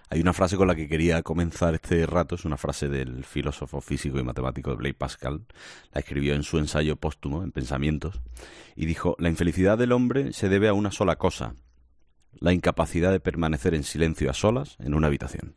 Hay una frase con la que quería comenzar este rato, es una frase del filósofo físico y matemático Blaise Pascal. La escribió en su ensayo póstumo, en Pensamientos, y dijo: la infelicidad del hombre se debe a una sola cosa, la incapacidad de permanecer en silencio a solas en una habitación.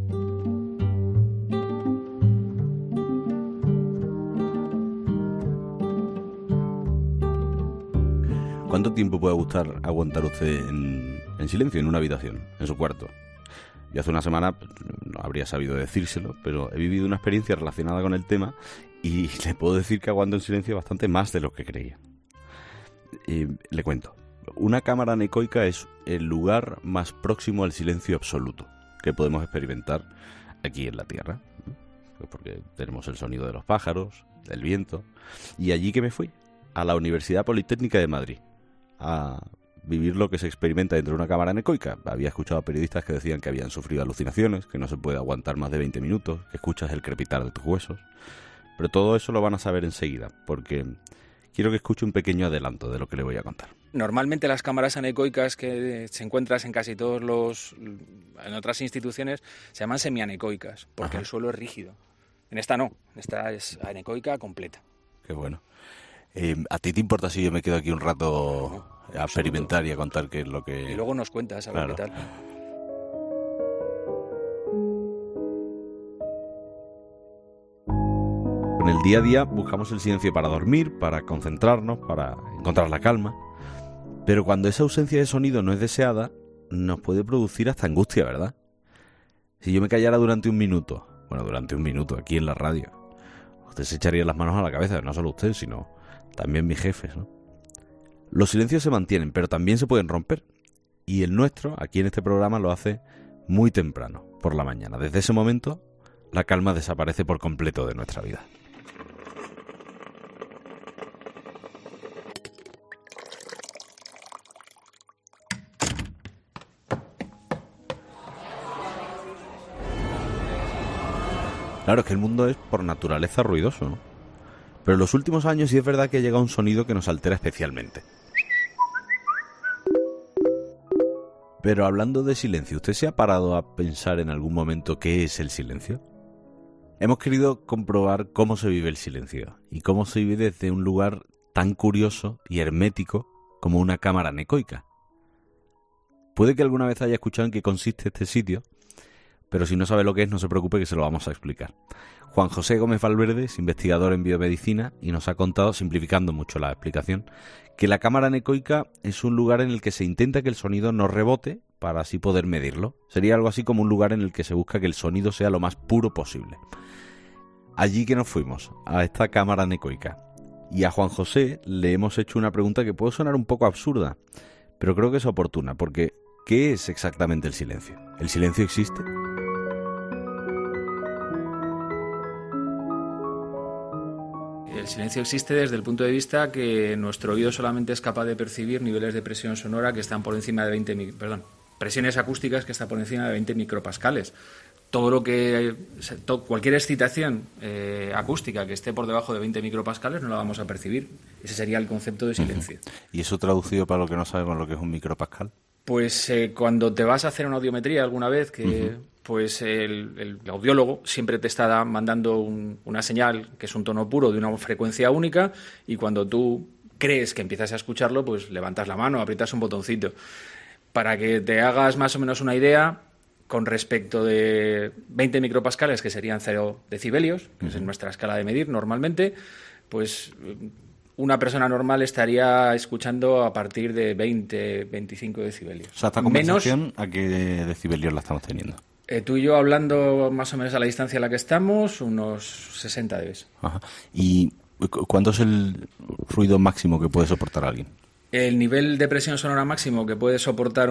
¿Cuánto tiempo puede aguantar usted en silencio en una habitación, en su cuarto? Yo hace una semana no habría sabido decírselo, pero he vivido una experiencia relacionada con el tema y le puedo decir que aguanto en silencio bastante más de lo que creía. Le cuento. Una cámara anecoica es el lugar más próximo al silencio absoluto que podemos experimentar aquí en la Tierra. Porque tenemos el sonido de los pájaros, del viento. Y allí que me fui, a la Universidad Politécnica de Madrid, a vivir lo que se experimenta dentro de una cámara anecoica. Había escuchado a periodistas que decían que habían sufrido alucinaciones, que no se puede aguantar más de 20 minutos, que escuchas el crepitar de tus huesos. Pero todo eso lo van a saber enseguida, porque quiero que escuche un pequeño adelanto de lo que le voy a contar. Normalmente las cámaras anecoicas que se encuentran en casi en otras instituciones se llaman semianecoicas, porque el suelo es rígido. En esta no, en esta es anecoica completa. Qué bueno. ¿A ti te importa si yo me quedo aquí un rato a experimentar y a contar qué es lo que... Y luego nos cuentas a ver qué tal. En el día a día buscamos el silencio para dormir, para concentrarnos, para encontrar la calma. Pero cuando esa ausencia de sonido no es deseada, nos puede producir hasta angustia, ¿verdad? Si yo me callara durante un minuto aquí en la radio, usted se echaría las manos a la cabeza, no solo usted, sino también mis jefes, ¿no? Los silencios se mantienen, pero también se pueden romper. Y el nuestro, aquí en este programa, lo hace muy temprano, por la mañana. Desde ese momento, la calma desaparece por completo de nuestra vida. Claro, es que el mundo es por naturaleza ruidoso, ¿no? Pero en los últimos años sí es verdad que ha llegado un sonido que nos altera especialmente. Pero hablando de silencio, ¿usted se ha parado a pensar en algún momento qué es el silencio? Hemos querido comprobar cómo se vive el silencio y cómo se vive desde un lugar tan curioso y hermético como una cámara anecoica. Puede que alguna vez haya escuchado en qué consiste este sitio, pero si no sabe lo que es, no se preocupe que se lo vamos a explicar. Juan José Gómez Valverde es investigador en biomedicina y nos ha contado, simplificando mucho la explicación, que la cámara anecoica es un lugar en el que se intenta que el sonido no rebote para así poder medirlo. Sería algo así como un lugar en el que se busca que el sonido sea lo más puro posible. Allí que nos fuimos, a esta cámara anecoica. Y a Juan José le hemos hecho una pregunta que puede sonar un poco absurda, pero creo que es oportuna, porque ¿qué es exactamente el silencio? ¿El silencio existe? El silencio existe desde el punto de vista que nuestro oído solamente es capaz de percibir niveles de presión sonora que están por encima de presiones acústicas que están por encima de 20 micropascales. Cualquier excitación acústica que esté por debajo de 20 micropascales no la vamos a percibir. Ese sería el concepto de silencio. ¿Y eso traducido para lo que no sabemos lo que es un micropascal? Pues cuando te vas a hacer una audiometría alguna vez, pues el audiólogo siempre te está mandando una señal que es un tono puro de una frecuencia única, y cuando tú crees que empiezas a escucharlo, pues levantas la mano, aprietas un botoncito. Para que te hagas más o menos una idea, con respecto de 20 micropascales, que serían 0 decibelios, que es nuestra escala de medir normalmente, pues una persona normal estaría escuchando a partir de 20, 25 decibelios. O sea, esta conversación, ¿a qué decibelios la estamos teniendo? Tú y yo hablando más o menos a la distancia a la que estamos, unos 60 dB. Ajá. ¿Y cuánto es el ruido máximo que puede soportar alguien? El nivel de presión sonora máximo que puede soportar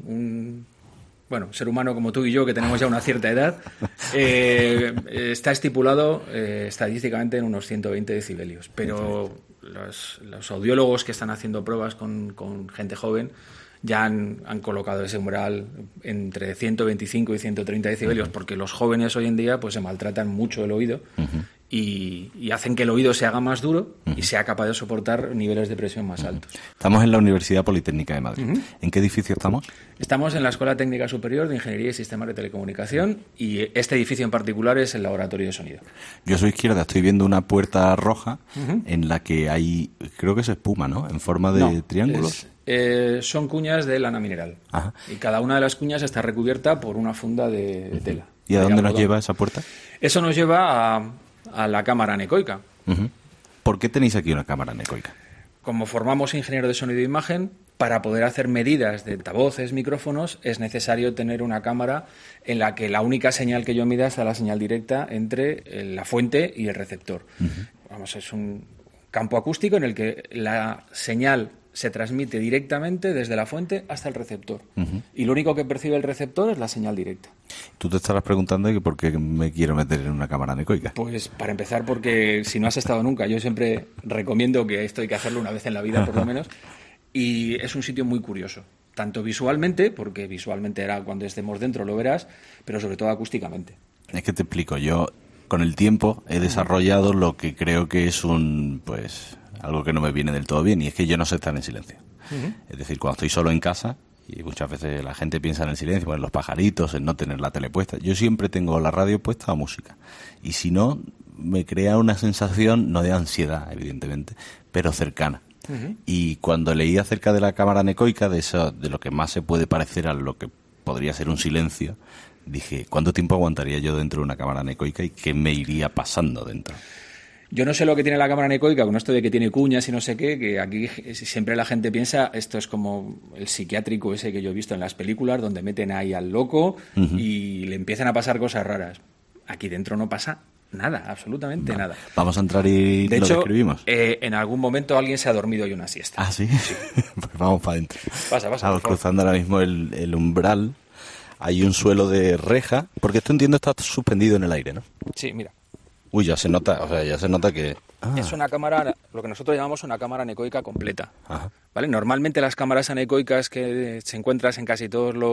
ser humano como tú y yo, que tenemos ya una cierta edad, está estipulado estadísticamente en unos 120 decibelios. Pero los audiólogos que están haciendo pruebas con gente joven ya han colocado ese umbral entre 125 y 130 decibelios, porque los jóvenes hoy en día pues se maltratan mucho el oído y hacen que el oído se haga más duro y sea capaz de soportar niveles de presión más altos. Estamos en la Universidad Politécnica de Madrid. ¿En qué edificio estamos? Estamos en la Escuela Técnica Superior de Ingeniería y Sistemas de Telecomunicación y este edificio en particular es el laboratorio de sonido. Yo a su izquierda estoy viendo una puerta roja en la que hay, creo que es espuma, ¿no? En forma de triángulos. Son cuñas de lana mineral. Ajá. Y cada una de las cuñas está recubierta por una funda de tela. ¿Y a dónde nos lleva esa puerta? Eso nos lleva a la cámara anecoica. ¿Por qué tenéis aquí una cámara anecoica? Como formamos ingenieros de sonido e imagen, para poder hacer medidas de altavoces, micrófonos, es necesario tener una cámara en la que la única señal que yo mida sea la señal directa entre la fuente y el receptor. Vamos, es un campo acústico en el que la señal se transmite directamente desde la fuente hasta el receptor. Y lo único que percibe el receptor es la señal directa. Tú te estarás preguntando que por qué me quiero meter en una cámara anecoica. Pues para empezar, porque si no has estado nunca, yo siempre recomiendo que esto hay que hacerlo una vez en la vida, por lo menos. Y es un sitio muy curioso, tanto visualmente, porque visualmente era cuando estemos dentro lo verás, pero sobre todo acústicamente. Es que te explico, yo con el tiempo he desarrollado lo que creo que es algo que no me viene del todo bien, y es que yo no sé estar en silencio. Es decir, cuando estoy solo en casa, y muchas veces la gente piensa en el silencio, en los pajaritos, en no tener la tele puesta, yo siempre tengo la radio puesta o música, y si no, me crea una sensación, no de ansiedad, evidentemente, pero cercana. Y cuando leí acerca de la cámara anecoica, de lo que más se puede parecer a lo que podría ser un silencio, dije, ¿cuánto tiempo aguantaría yo dentro de una cámara anecoica y qué me iría pasando dentro? Yo no sé lo que tiene la cámara anecoica, con esto de que tiene cuñas y no sé qué, que aquí siempre la gente piensa, esto es como el psiquiátrico ese que yo he visto en las películas, donde meten ahí al loco y le empiezan a pasar cosas raras. Aquí dentro no pasa nada, absolutamente nada. Vamos a entrar y de lo hecho, describimos. En algún momento alguien se ha dormido y una siesta. ¿Ah, sí? Pues vamos para adentro. Pasa. Estamos cruzando ahora mismo el umbral. Hay un suelo de reja, porque esto entiendo está suspendido en el aire, ¿no? Sí, mira. Uy, ya se nota que... Es una cámara, lo que nosotros llamamos una cámara anecoica completa. Ajá. ¿Vale? Normalmente las cámaras anecoicas que se encuentran en casi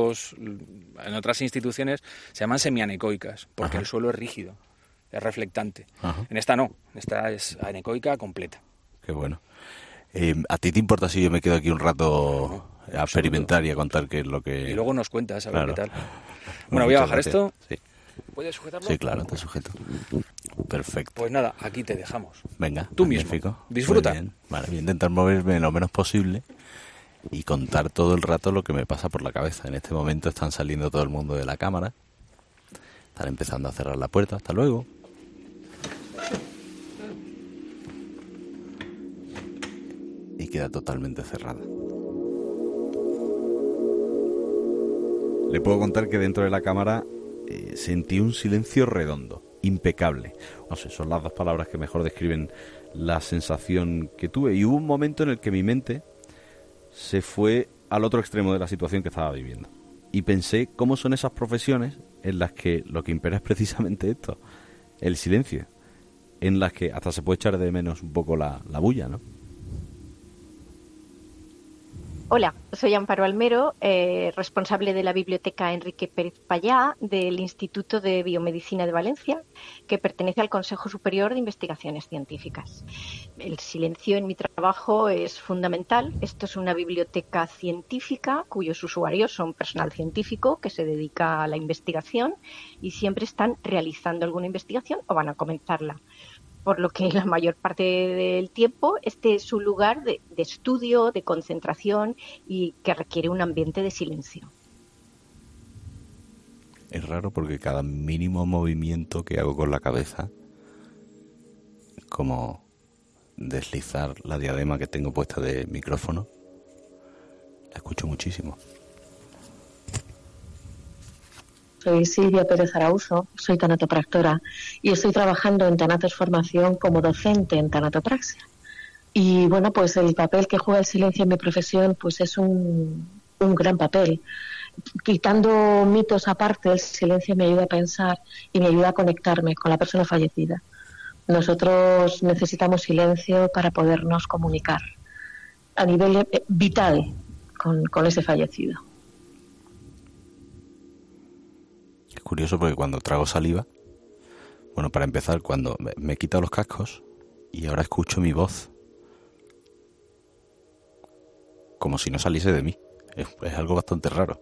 en otras instituciones se llaman semianecoicas, porque el suelo es rígido, es reflectante. En esta no, en esta es anecoica completa. Qué bueno. ¿A ti te importa si yo me quedo aquí un rato a experimentar y a contar qué es lo que... Y luego nos cuentas a ver qué tal. Bueno, Bueno, voy a bajar esto. Sí. ¿Puedes sujetarlo? Sí, claro, te sujeto. Perfecto. Pues nada, aquí te dejamos. Venga, Tú magnífico. mismo. Disfruta. Muy bien. Vale, voy a intentar moverme lo menos posible y contar todo el rato lo que me pasa por la cabeza. En este momento están saliendo todo el mundo de la cámara. Están empezando a cerrar la puerta. Hasta luego. Y queda totalmente cerrada. Le puedo contar que dentro de la cámara sentí un silencio redondo, impecable. No sé, son las dos palabras que mejor describen la sensación que tuve. Y hubo un momento en el que mi mente se fue al otro extremo de la situación que estaba viviendo. Y pensé cómo son esas profesiones en las que lo que impera es precisamente esto, el silencio, en las que hasta se puede echar de menos un poco la bulla, ¿no? Hola, soy Amparo Almero, responsable de la Biblioteca Enrique Pérez Payá del Instituto de Biomedicina de Valencia, que pertenece al Consejo Superior de Investigaciones Científicas. El silencio en mi trabajo es fundamental. Esto es una biblioteca científica cuyos usuarios son personal científico que se dedica a la investigación y siempre están realizando alguna investigación o van a comenzarla. Por lo que la mayor parte del tiempo este es un lugar de estudio, de concentración y que requiere un ambiente de silencio. Es raro porque cada mínimo movimiento que hago con la cabeza, como deslizar la diadema que tengo puesta de micrófono, la escucho muchísimo. Soy Silvia Pérez Arauzo, soy tanatopractora y estoy trabajando en Tanatos Formación como docente en tanatopraxia. Y bueno, pues el papel que juega el silencio en mi profesión pues es un gran papel. Quitando mitos aparte, el silencio me ayuda a pensar y me ayuda a conectarme con la persona fallecida. Nosotros necesitamos silencio para podernos comunicar a nivel vital con ese fallecido. Es curioso porque cuando trago saliva Bueno, para empezar, cuando me he quitado los cascos y ahora escucho mi voz como si no saliese de mí. Es algo bastante raro.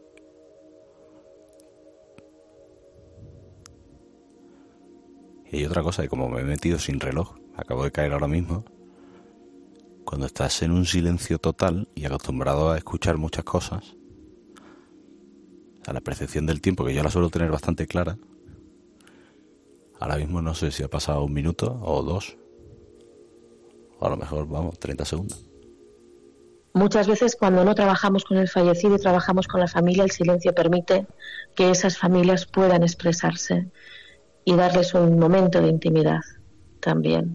Y hay otra cosa, que como me he metido sin reloj, acabo de caer ahora mismo, cuando estás en un silencio total y acostumbrado a escuchar muchas cosas, a la percepción del tiempo, que yo la suelo tener bastante clara, ahora mismo no sé si ha pasado 1 minuto o 2, o a lo mejor, 30 segundos. Muchas veces cuando no trabajamos con el fallecido y trabajamos con la familia, el silencio permite que esas familias puedan expresarse y darles un momento de intimidad también.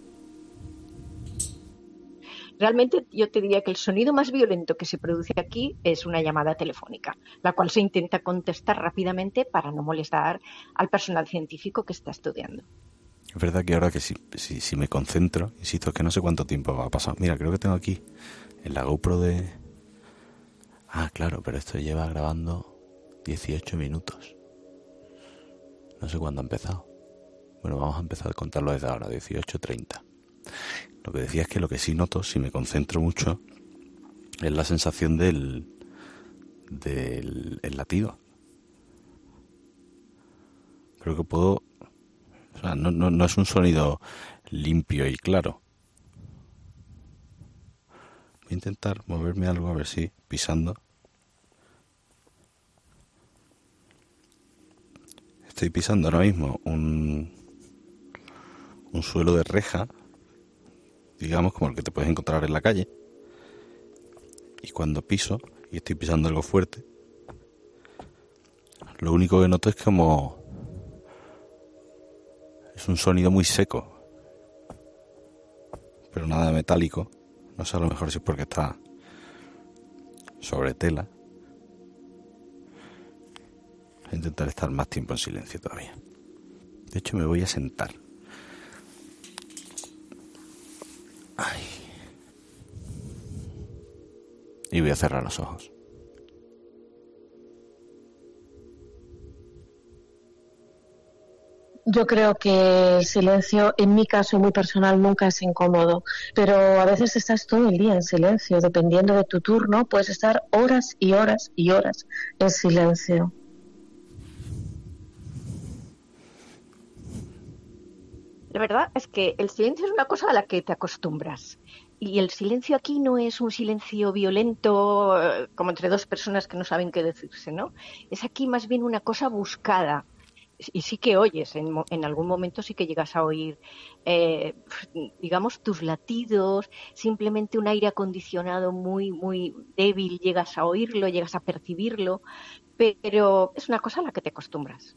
Realmente yo te diría que el sonido más violento que se produce aquí es una llamada telefónica, la cual se intenta contestar rápidamente para no molestar al personal científico que está estudiando. Es verdad que ahora que si me concentro, insisto, es que no sé cuánto tiempo ha pasado. Mira, creo que tengo aquí en la GoPro de... Ah, claro, pero esto lleva grabando 18 minutos. No sé cuándo ha empezado. Bueno, vamos a empezar a contarlo desde ahora, 18:30. Lo que decía es que lo que sí noto, si me concentro mucho, es la sensación del latido. Creo que puedo... O sea, no es un sonido limpio y claro. Voy a intentar moverme algo, a ver si pisando. Estoy pisando ahora mismo un suelo de reja, digamos como el que te puedes encontrar en la calle. Y cuando piso, y estoy pisando algo fuerte, lo único que noto es como... Es un sonido muy seco, pero nada metálico. No sé, a lo mejor si es porque está sobre tela. Voy a intentar estar más tiempo en silencio todavía. De hecho, me voy a sentar. Ay. Y voy a cerrar los ojos. Yo creo que el silencio, en mi caso muy personal, nunca es incómodo, pero a veces estás todo el día en silencio, dependiendo de tu turno, puedes estar horas y horas y horas en silencio. La verdad es que el silencio es una cosa a la que te acostumbras. Y el silencio aquí no es un silencio violento, como entre dos personas que no saben qué decirse, ¿no? Es aquí más bien una cosa buscada. Y sí que oyes, en algún momento sí que llegas a oír, digamos, tus latidos, simplemente un aire acondicionado muy, muy débil, llegas a oírlo, llegas a percibirlo, pero es una cosa a la que te acostumbras.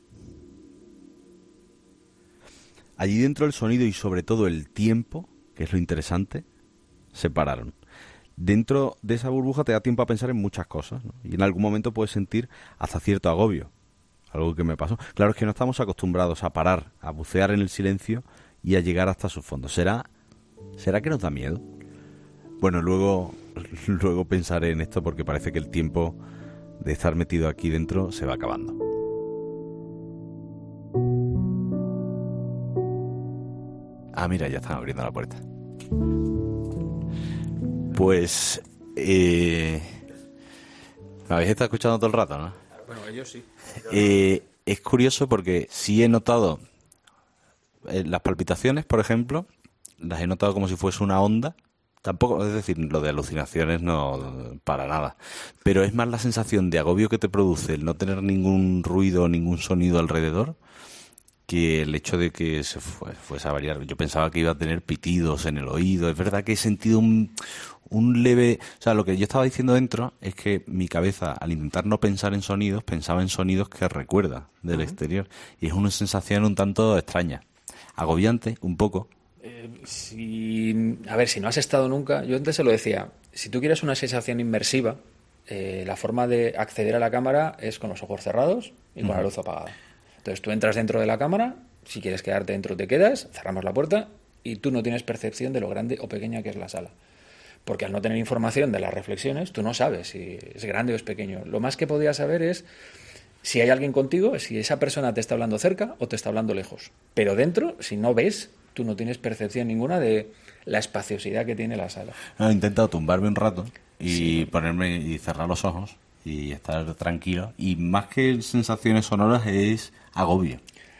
Allí dentro el sonido y sobre todo el tiempo, que es lo interesante, se pararon. Dentro de esa burbuja te da tiempo a pensar en muchas cosas, ¿no? Y en algún momento puedes sentir hasta cierto agobio. Algo que me pasó. Claro, es que no estamos acostumbrados a parar, a bucear en el silencio y a llegar hasta su fondo. ¿Será que nos da miedo? Bueno, luego pensaré en esto porque parece que el tiempo de estar metido aquí dentro se va acabando. Ah, mira, ya están abriendo la puerta. Pues... ¿me habéis estado escuchando todo el rato, no? Bueno, ellos sí. Es curioso porque sí he notado las palpitaciones, por ejemplo, las he notado como si fuese una onda. Tampoco, es decir, lo de alucinaciones no, para nada. Pero es más la sensación de agobio que te produce el no tener ningún ruido, ningún sonido alrededor, que el hecho de que se fuese a variar. Yo pensaba que iba a tener pitidos en el oído. Es verdad que he sentido un leve... O sea, lo que yo estaba diciendo dentro es que mi cabeza, al intentar no pensar en sonidos, pensaba en sonidos que recuerda del exterior. Y es una sensación un tanto extraña. Agobiante, un poco. A ver, si no has estado nunca... Yo antes se lo decía. Si tú quieres una sensación inmersiva, la forma de acceder a la cámara es con los ojos cerrados y con la luz apagada. Entonces tú entras dentro de la cámara, si quieres quedarte dentro te quedas, cerramos la puerta y tú no tienes percepción de lo grande o pequeña que es la sala. Porque al no tener información de las reflexiones, tú no sabes si es grande o es pequeño. Lo más que podías saber es si hay alguien contigo, si esa persona te está hablando cerca o te está hablando lejos. Pero dentro, si no ves, tú no tienes percepción ninguna de la espaciosidad que tiene la sala. No, he intentado tumbarme un rato y ponerme y cerrar los ojos y estar tranquilo. Y más que sensaciones sonoras es agobio.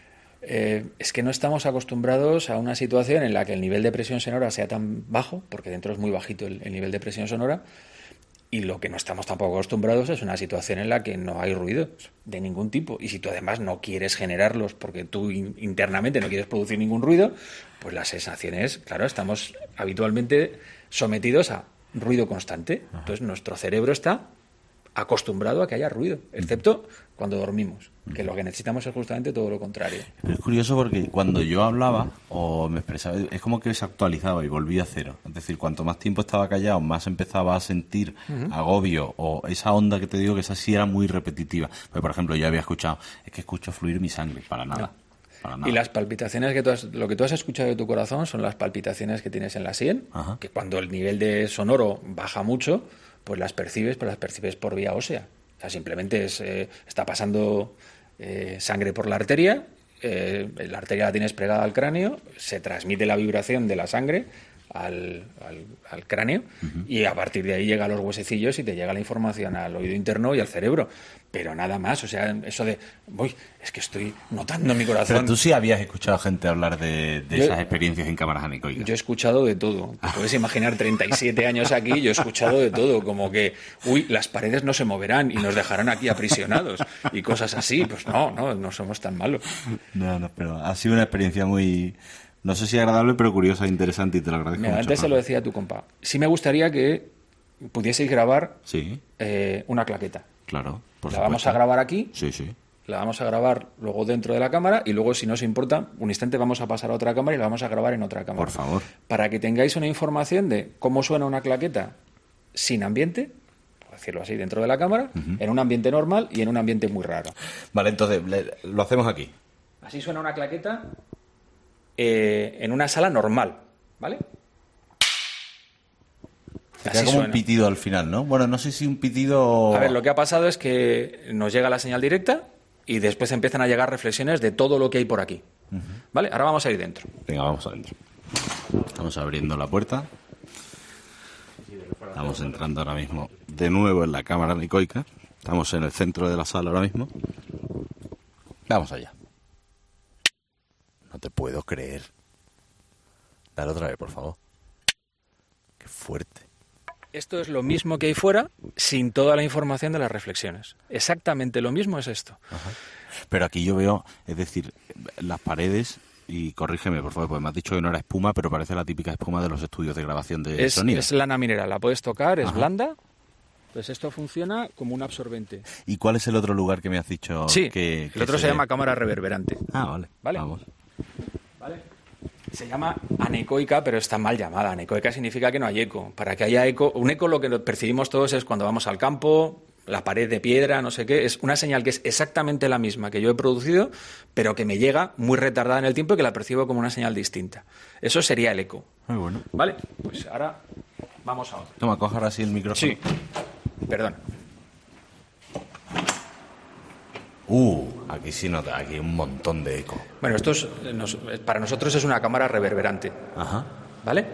Es que no estamos acostumbrados a una situación en la que el nivel de presión sonora sea tan bajo, porque dentro es muy bajito el nivel de presión sonora, y lo que no estamos tampoco acostumbrados es una situación en la que no hay ruidos de ningún tipo. Y si tú además no quieres generarlos porque tú internamente no quieres producir ningún ruido, pues la sensación es, claro, estamos habitualmente sometidos a ruido constante. Entonces nuestro cerebro está acostumbrado a que haya ruido, excepto cuando dormimos, que lo que necesitamos es justamente todo lo contrario. Es curioso porque cuando yo hablaba o me expresaba, es como que se actualizaba y volvía a cero. Es decir, cuanto más tiempo estaba callado, más empezaba a sentir agobio o esa onda que te digo que esa sí era muy repetitiva. Pues, por ejemplo, yo había escuchado, es que escucho fluir mi sangre, para nada. Para nada. Y las palpitaciones lo que tú has escuchado de tu corazón son las palpitaciones que tienes en la sien, que cuando el nivel de sonoro baja mucho, pues las percibes, pero las percibes por vía ósea. O sea, simplemente está pasando sangre por la arteria la tienes pegada al cráneo, se transmite la vibración de la sangre al cráneo y a partir de ahí llega a los huesecillos y te llega la información al oído interno y al cerebro. Pero nada más, o sea, eso de, es que estoy notando mi corazón. Pero tú sí habías escuchado gente hablar de esas experiencias en cámaras anecoicas. Yo he escuchado de todo. Te puedes imaginar 37 años aquí, yo he escuchado de todo, como que, las paredes no se moverán y nos dejarán aquí aprisionados y cosas así. Pues no somos tan malos. No, pero ha sido una experiencia muy, no sé si agradable, pero curiosa e interesante y te lo agradezco mucho. Antes se lo decía a tu compa. Sí me gustaría que pudieseis grabar una claqueta. Claro, por supuesto. La vamos a grabar aquí. Sí. La vamos a grabar luego dentro de la cámara y luego, si no os importa, un instante vamos a pasar a otra cámara y la vamos a grabar en otra cámara. Por favor. Para que tengáis una información de cómo suena una claqueta sin ambiente, por decirlo así, dentro de la cámara, en un ambiente normal y en un ambiente muy raro. Vale, entonces lo hacemos aquí. Así suena una claqueta en una sala normal, ¿vale? Queda como un pitido al final, ¿no? Bueno, no sé si un pitido... A ver, lo que ha pasado es que nos llega la señal directa y después empiezan a llegar reflexiones de todo lo que hay por aquí. ¿Vale? Ahora vamos a ir dentro. Venga, vamos adentro. Estamos abriendo la puerta. Estamos entrando ahora mismo de nuevo en la cámara anecoica. Estamos en el centro de la sala ahora mismo. Vamos allá. No te puedo creer. Dale otra vez, por favor. Qué fuerte. Esto es lo mismo que hay fuera, sin toda la información de las reflexiones. Exactamente lo mismo es esto. Ajá. Pero aquí yo veo, es decir, las paredes, y corrígeme, por favor, porque me has dicho que no era espuma, pero parece la típica espuma de los estudios de grabación de sonido. Es lana mineral, la puedes tocar, es blanda. Pues esto funciona como un absorbente. ¿Y cuál es el otro lugar que me has dicho? Sí, el otro se llama cámara reverberante. Ah, vale. Vamos. Vale. Se llama anecoica, pero está mal llamada. Anecoica significa que no hay eco. Para que haya eco, un eco lo que percibimos todos es cuando vamos al campo, la pared de piedra, no sé qué. Es una señal que es exactamente la misma que yo he producido, pero que me llega muy retardada en el tiempo y que la percibo como una señal distinta. Eso sería el eco. Muy bueno. Vale, pues ahora vamos a otro. Toma, coja ahora sí el micrófono. Sí, perdón. Aquí sí nota, aquí hay un montón de eco. Bueno, para nosotros es una cámara reverberante. Ajá. ¿Vale?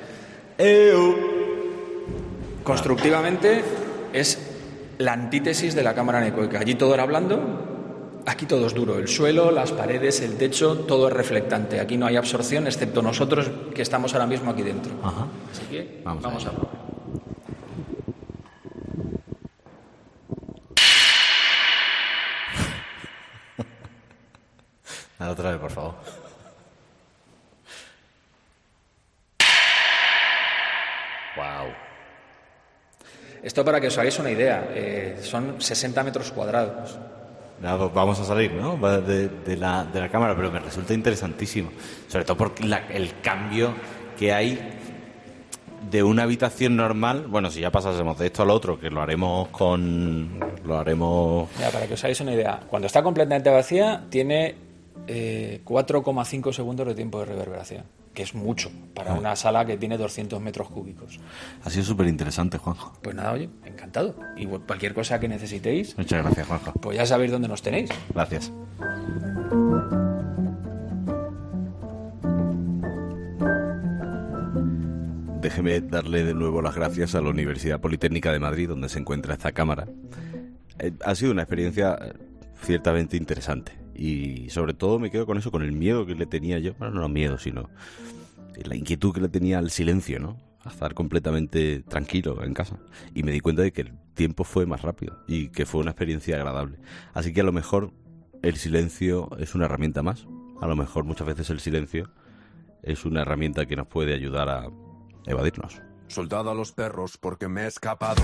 Constructivamente es la antítesis de la cámara anecoica. Allí todo era blando, aquí todo es duro. El suelo, las paredes, el techo, todo es reflectante. Aquí no hay absorción, excepto nosotros que estamos ahora mismo aquí dentro. Ajá. Así que vamos a probar. Dale otra vez, por favor. Wow. Esto para que os hagáis una idea, son 60 metros cuadrados. Vamos a salir, ¿no? De la cámara, pero me resulta interesantísimo. Sobre todo porque el cambio que hay de una habitación normal. Bueno, si ya pasásemos de esto al otro, que lo haremos. Mira, para que os hagáis una idea, cuando está completamente vacía, tiene 4,5 segundos de tiempo de reverberación, que es mucho para una sala que tiene 200 metros cúbicos. Ha sido súper interesante, Juanjo. Pues nada, oye, encantado. Y cualquier cosa que necesitéis... Muchas gracias, Juanjo. Pues ya sabéis dónde nos tenéis. Gracias. Déjeme darle de nuevo las gracias a la Universidad Politécnica de Madrid, donde se encuentra esta cámara. Ha sido una experiencia ciertamente interesante. Y sobre todo me quedo con eso, con el miedo que le tenía yo. Bueno, no miedo, sino la inquietud que le tenía al silencio, ¿no? A estar completamente tranquilo en casa. Y me di cuenta de que el tiempo fue más rápido y que fue una experiencia agradable. Así que a lo mejor el silencio es una herramienta más. A lo mejor muchas veces el silencio es una herramienta que nos puede ayudar a evadirnos. Soldado a los perros porque me he escapado.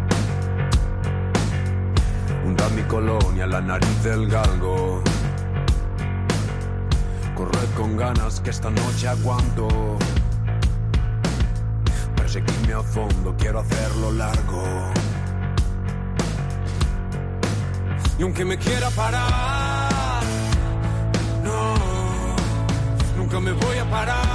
Hunda mi colonia, la nariz del galgo. Corred con ganas que esta noche aguanto. Perseguidme a fondo, quiero hacerlo largo. Y aunque me quiera parar, no, nunca me voy a parar.